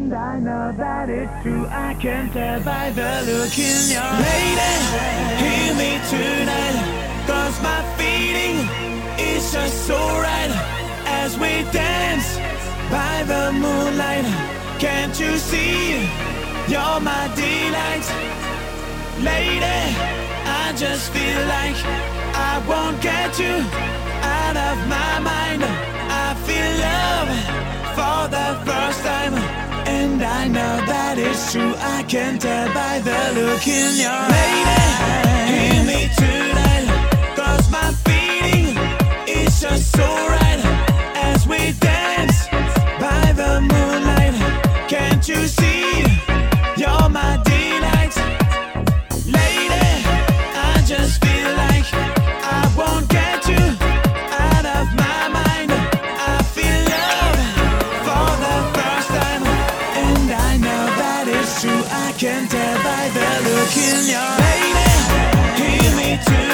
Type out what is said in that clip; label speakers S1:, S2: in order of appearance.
S1: And I know that it's true, I can tell by the look in your lady, hear me tonight, cause my feeling is just so right. As we dance by the moonlight, can't you see, you're my delight. Lady, I just feel like I won't get you out of my mind. I feel love for the first time, and I know that it's true, I can tell by the look in your lady, hear me tonight, cause my feeling is just so right. As we dance by the moonlight, can't you see, you're my delight. Lady, I just feel like I won't get you out of my mind. I feel love for the first time, and I know that it's true, I can tell by the look in your lady, hear me too.